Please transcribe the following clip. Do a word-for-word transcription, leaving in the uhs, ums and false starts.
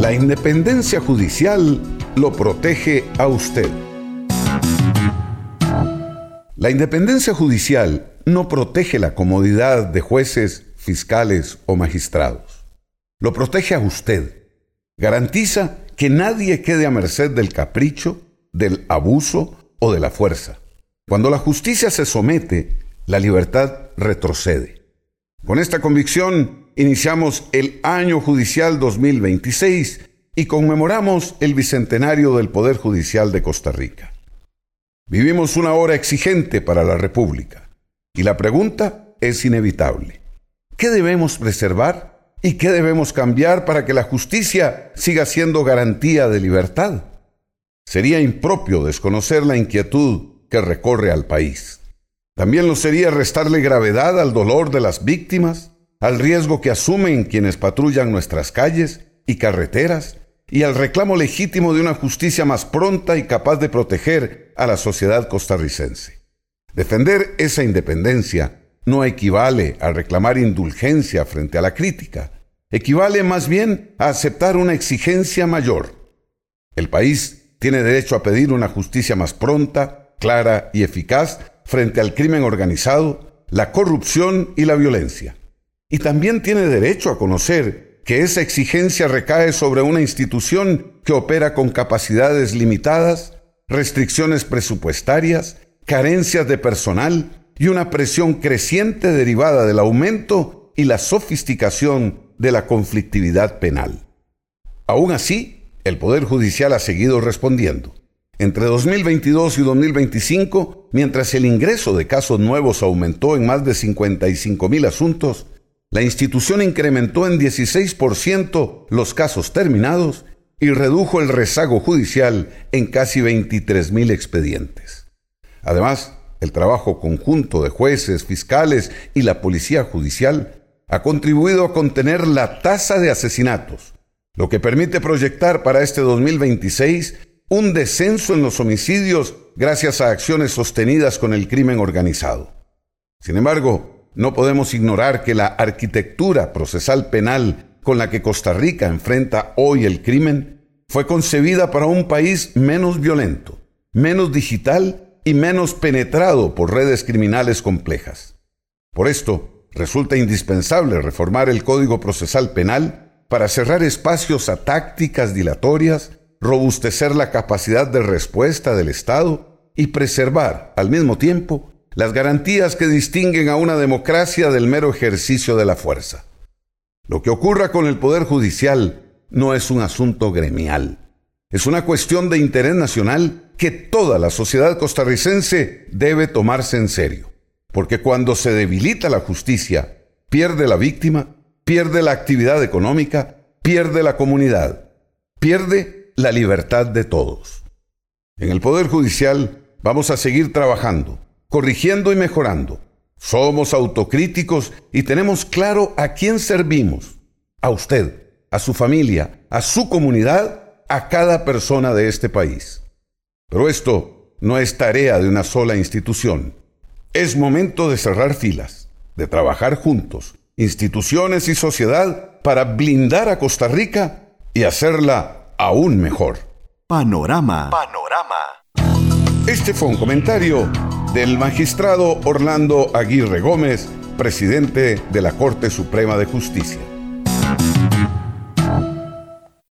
La independencia judicial lo protege a usted. La independencia judicial no protege la comodidad de jueces, fiscales o magistrados. Lo protege a usted. Garantiza que nadie quede a merced del capricho, del abuso o de la fuerza. Cuando la justicia se somete, la libertad retrocede. Con esta convicción, iniciamos el año judicial dos mil veintiséis y conmemoramos el bicentenario del Poder Judicial de Costa Rica. Vivimos una hora exigente para la República y la pregunta es inevitable. ¿Qué debemos preservar y qué debemos cambiar para que la justicia siga siendo garantía de libertad? Sería impropio desconocer la inquietud que recorre al país. También lo sería restarle gravedad al dolor de las víctimas, al riesgo que asumen quienes patrullan nuestras calles y carreteras, y al reclamo legítimo de una justicia más pronta y capaz de proteger a la sociedad costarricense. Defender esa independencia no equivale a reclamar indulgencia frente a la crítica, equivale más bien a aceptar una exigencia mayor. El país tiene derecho a pedir una justicia más pronta, clara y eficaz frente al crimen organizado, la corrupción y la violencia. Y también tiene derecho a conocer que esa exigencia recae sobre una institución que opera con capacidades limitadas, restricciones presupuestarias, carencias de personal y una presión creciente derivada del aumento y la sofisticación de la conflictividad penal. Aún así, el Poder Judicial ha seguido respondiendo. Entre dos mil veintidós y dos mil veinticinco, mientras el ingreso de casos nuevos aumentó en más de cincuenta y cinco mil asuntos, la institución incrementó en dieciséis por ciento los casos terminados y redujo el rezago judicial en casi veintitrés mil expedientes. Además, el trabajo conjunto de jueces, fiscales y la policía judicial ha contribuido a contener la tasa de asesinatos, lo que permite proyectar para este dos mil veintiséis un descenso en los homicidios gracias a acciones sostenidas con el crimen organizado. Sin embargo, no podemos ignorar que la arquitectura procesal penal con la que Costa Rica enfrenta hoy el crimen fue concebida para un país menos violento, menos digital y menos penetrado por redes criminales complejas. Por esto, resulta indispensable reformar el Código Procesal Penal para cerrar espacios a tácticas dilatorias, robustecer la capacidad de respuesta del Estado y preservar, al mismo tiempo, las garantías que distinguen a una democracia del mero ejercicio de la fuerza. Lo que ocurra con el Poder Judicial no es un asunto gremial. Es una cuestión de interés nacional que toda la sociedad costarricense debe tomarse en serio. Porque cuando se debilita la justicia, pierde la víctima, pierde la actividad económica, pierde la comunidad, pierde la libertad de todos. En el Poder Judicial vamos a seguir trabajando, corrigiendo y mejorando. Somos autocríticos y tenemos claro a quién servimos. A usted, a su familia, a su comunidad, a cada persona de este país. Pero esto no es tarea de una sola institución. Es momento de cerrar filas, de trabajar juntos, instituciones y sociedad, para blindar a Costa Rica y hacerla aún mejor. Panorama. Panorama. Este fue un comentario del magistrado Orlando Aguirre Gómez, presidente de la Corte Suprema de Justicia.